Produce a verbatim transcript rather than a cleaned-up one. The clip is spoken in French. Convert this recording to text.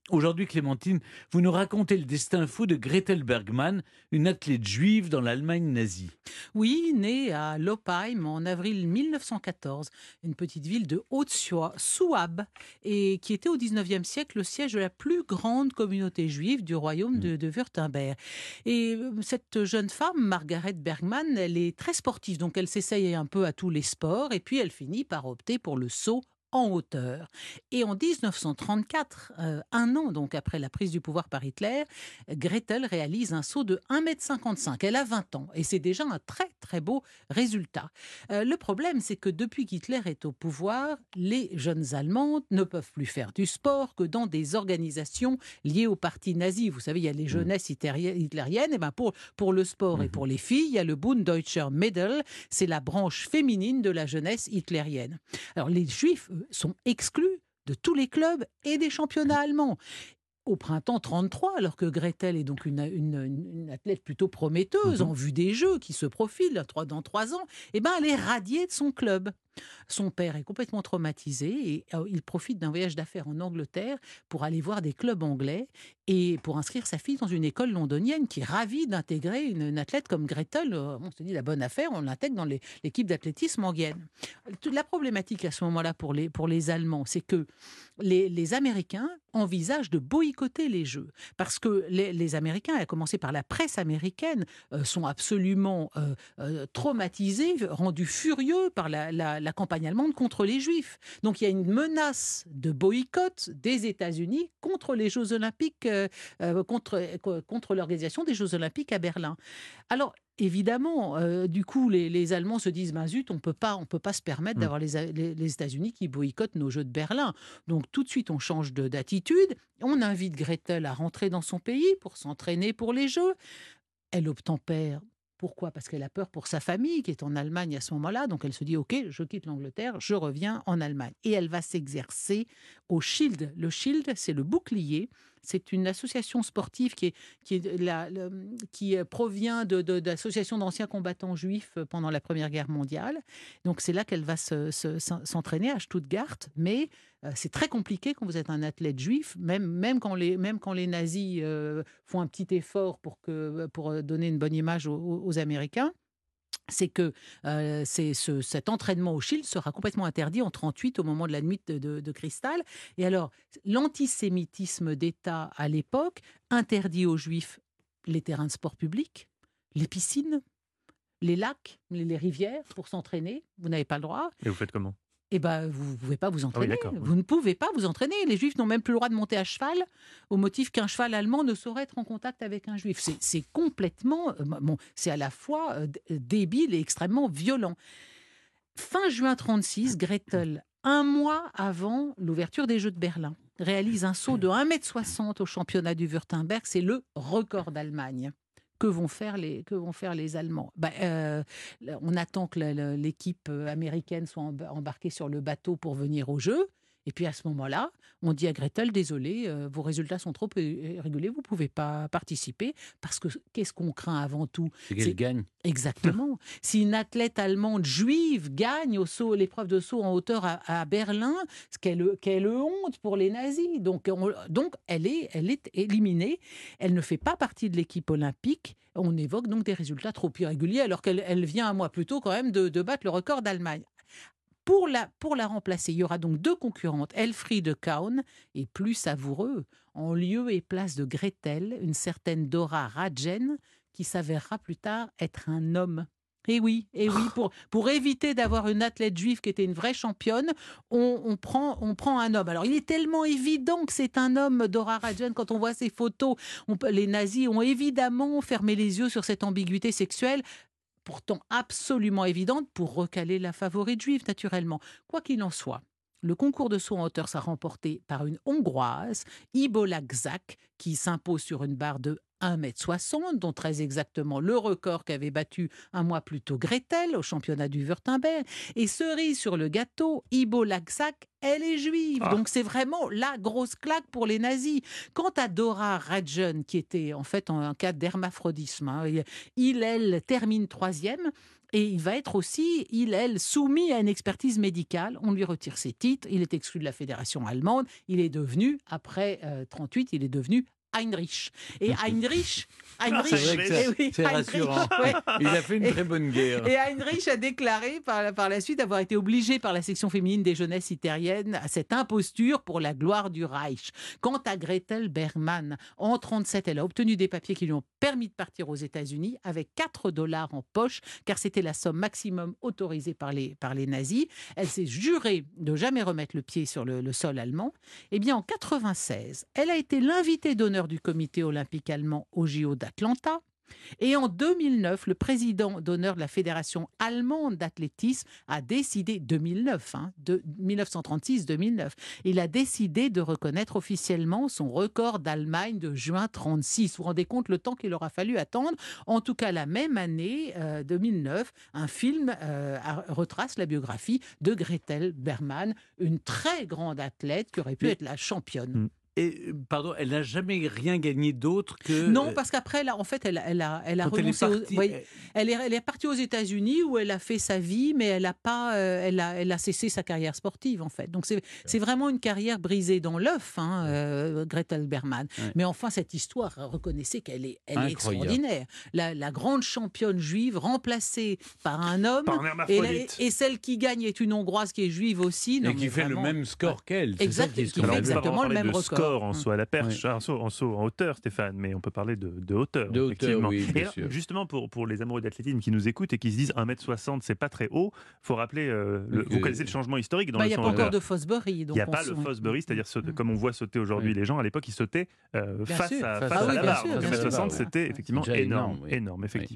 Aujourd'hui, Clémentine, vous nous racontez le destin fou de Gretel Bergmann, une athlète juive dans l'Allemagne nazie. Oui, née à Loppheim en avril mille neuf cent quatorze, une petite ville de Haute-Souabe, et qui était au dix-neuvième siècle le siège de la plus grande communauté juive du royaume Mm. de, de Wurtemberg. Et euh, cette jeune femme, Margaret Bergmann, elle est très sportive, donc elle s'essaye un peu à tous les sports, et puis elle finit par opter pour le saut en hauteur. Et en dix-neuf cent trente-quatre, euh, un an donc après la prise du pouvoir par Hitler, Gretel réalise un saut de un mètre cinquante-cinq. Elle a vingt ans et c'est déjà un très très beau résultat. Euh, le problème, c'est que depuis qu'Hitler est au pouvoir, les jeunes Allemandes ne peuvent plus faire du sport que dans des organisations liées au parti nazi. Vous savez, il y a les Mm. jeunesses hitlériennes. hitlériennes, et ben pour, pour le sport et Mhm. pour les filles, il y a le Bund Deutscher Mädel, c'est la branche féminine de la jeunesse hitlérienne. Alors les juifs, eux, sont exclus de tous les clubs et des championnats allemands au printemps trente-trois, alors que Gretel est donc une, une- une- une athlète plutôt prometteuse Mhm. en vue des Jeux qui se profilent dans trois dans trois ans, eh ben elle est radiée de son club. Son père est complètement traumatisé et euh, il profite d'un voyage d'affaires en Angleterre pour aller voir des clubs anglais et pour inscrire sa fille dans une école londonienne qui est ravie d'intégrer une, une athlète comme Gretel. Euh, On se dit la bonne affaire, on l'intègre dans les- l'équipe d'athlétisme anglienne. La problématique à ce moment-là pour les, pour les Allemands, c'est que les, les Américains envisagent de boycotter les Jeux. Parce que les, les Américains, à commencer par la presse américaine, euh, sont absolument euh, euh, traumatisés, rendus furieux par la, la- la campagne allemande contre les Juifs. Donc il y a une menace de boycott des États-Unis contre les Jeux Olympiques, euh, euh, contre, contre l'organisation des Jeux Olympiques à Berlin. Alors, évidemment, euh, du coup, les, les Allemands se disent, ben zut, on peut pas, on peut pas se permettre Mm. d'avoir les, les- les États-Unis qui boycottent nos Jeux de Berlin. Donc, tout de suite, on change de- d'attitude. On invite Gretel à rentrer dans son pays pour s'entraîner pour les Jeux. Elle obtempère. Pourquoi? Parce qu'elle a peur pour sa famille qui est en Allemagne à ce moment-là. Donc elle se dit, OK, je quitte l'Angleterre, je reviens en Allemagne. Et elle va s'exercer au Shield. Le Shield, c'est le bouclier. C'est une association sportive qui, est, qui, est la- le- qui euh, provient de, de- d'associations d'anciens combattants juifs euh, pendant la Première Guerre mondiale. Donc c'est là qu'elle va se- se- s'en- s'entraîner à Stuttgart. Mais euh, c'est très compliqué quand vous êtes un athlète juif, même, même, quand, les, même quand les nazis euh, font un petit effort pour, que, pour euh, donner une bonne image aux, aux- aux Américains. C'est que euh, c'est ce, cet entraînement au Shield sera complètement interdit en trente-huit au moment de la nuit de, de- de cristal. Et alors, l'antisémitisme d'État à l'époque interdit aux Juifs les terrains de sport publics, les piscines, les lacs, les, les rivières pour s'entraîner. Vous n'avez pas le droit. Et vous faites comment? Eh ben, vous ne pouvez pas vous Ah oui, entraîner. d'accord. Oui. Vous ne pouvez pas vous entraîner. Les Juifs n'ont même plus le droit de monter à cheval, au motif qu'un cheval allemand ne saurait être en contact avec un Juif. C'est c'est complètement, euh, bon, c'est à la fois euh, d- débile et extrêmement violent. Fin juin trente-six, Gretel, un mois avant l'ouverture des Jeux de Berlin, réalise un saut de un mètre soixante au championnat du Württemberg. C'est le record d'Allemagne. Que vont faire les, que vont faire les Allemands? Ben, euh, on attend que la- la- l'équipe euh, américaine soit emba- embarquée sur le bateau pour venir au jeu. Et puis à ce moment-là, on dit à Gretel, désolé, euh, vos résultats sont trop é- irréguliers, vous ne pouvez pas participer. Parce que qu'est-ce qu'on craint avant tout? C'est qu'elle C'est gagne. exactement. Si une athlète allemande juive gagne au saut, l'épreuve de saut en hauteur à, à Berlin, ce quelle, quelle honte pour les nazis. Donc, on- donc elle, est, elle est éliminée. Elle ne fait pas partie de l'équipe olympique. On évoque donc des résultats trop irréguliers, alors qu'elle elle vient un mois plus tôt quand même de, de battre le record d'Allemagne. Pour la, pour la remplacer, il y aura donc deux concurrentes, Elfriede Kaun et plus savoureux, en lieu et place de Gretel, une certaine Dora Radjen, qui s'avérera plus tard être un homme. Et oui, et oui, pour, pour éviter d'avoir une athlète juive qui était une vraie championne, on, on prend, on prend un homme. Alors, il est tellement évident que c'est un homme, Dora Radjen, quand on voit ses photos. On peut- les nazis ont évidemment fermé les yeux sur cette ambiguïté sexuelle, pourtant absolument évidente pour recaler la favorite juive, naturellement. Quoi qu'il en soit, le concours de saut en hauteur sera remporté par une Hongroise, Ibola Gzak, qui s'impose sur une barre de un mètre soixante, dont très exactement le record qu'avait battu un mois plus tôt Gretel au championnat du Württemberg. Et cerise sur le gâteau, Ibola Gzak, elle est juive. Ah. Donc c'est vraiment la grosse claque pour les nazis. Quant à Dora Radjen, qui était en fait en un cas d'hermaphrodisme, hein, il, elle termine troisième. Et il va être aussi, il, elle, soumis à une expertise médicale. On lui retire ses titres, il est exclu de la fédération allemande. Il est devenu, après euh, trente-huit, il est devenu Heinrich. Et Heinrich, Heinrich, C'est vrai que eh ça- oui, c'est Heinrich, rassurant. ouais. Il a fait une Et- très bonne guerre. Et Heinrich a déclaré par la, par la suite avoir été obligé par la section féminine des jeunesses hitlériennes à cette imposture pour la gloire du Reich. Quant à Gretel Bergmann, en trente-sept, elle a obtenu des papiers qui lui ont permis de partir aux États-Unis avec quatre dollars en poche, car c'était la somme maximum autorisée par les, par les nazis. Elle s'est jurée de jamais remettre le pied sur le, le sol allemand. Eh bien, en quatre-vingt-seize, elle a été l'invitée d'honneur du comité olympique allemand au J O d'Atlanta. Et en deux mille neuf, le président d'honneur de la Fédération allemande d'athlétisme a décidé, deux mille neuf, hein, de mille neuf cent trente-six deux mille neuf, il a décidé de reconnaître officiellement son record d'Allemagne de juin trente-six. Vous vous rendez compte le temps qu'il aura fallu attendre? En tout cas, la même année, euh, deux mille neuf, un film euh, a- retrace la biographie de Gretel Bergmann, une très grande athlète qui aurait pu Mais- être la championne. Mm. Et, euh, pardon, elle n'a jamais rien gagné d'autre que... Non, parce qu'après, là, en fait, elle, elle a, elle a quand elle est renoncé. aux- partie, oui, elle- elle, est, elle est partie aux États-Unis où elle a fait sa vie, mais elle a pas, euh, elle a, elle a cessé sa carrière sportive en fait. Donc c'est, c'est vraiment une carrière brisée dans l'œuf, hein, euh, Gretel Bergmann. Ouais. Mais enfin, cette histoire, reconnaissez qu'elle est, elle est Incroyable. extraordinaire. La, la grande championne juive remplacée par un homme, Par un et, hermaphrodite. la- et celle qui gagne est une Hongroise qui est juive aussi. Non, et qui mais fait vraiment, le même score qu'elle. C'est Exact, ça qui est qui fait Alors, on peut scandaleux. pas exactement vraiment le parler même de record. score en Mm. saut à la perche, en, saut, en saut en hauteur, Stéphane, mais on peut parler de, de hauteur. De hauteur, effectivement. oui, bien Et alors, sûr. justement, pour, pour les amoureux d'athlétisme qui nous écoutent et qui se disent un mètre soixante, c'est pas très haut, il faut rappeler, euh, le- Oui, vous que- connaissez le changement historique dans Bah, le il n'y a saut pas en encore hauteur. de Fosbury. Il donc n'y a on pas se- le oui. Fosbury, c'est-à-dire sauter- Mm. comme on voit sauter aujourd'hui Oui. les gens. À l'époque, ils sautaient euh, Bien face, sûr. à, Face face à à la la barre. barre. Bien Donc sûr, un mètre bien sûr. soixante, c'était Ouais. effectivement C'est déjà énorme, énorme, oui. énorme, effectivement.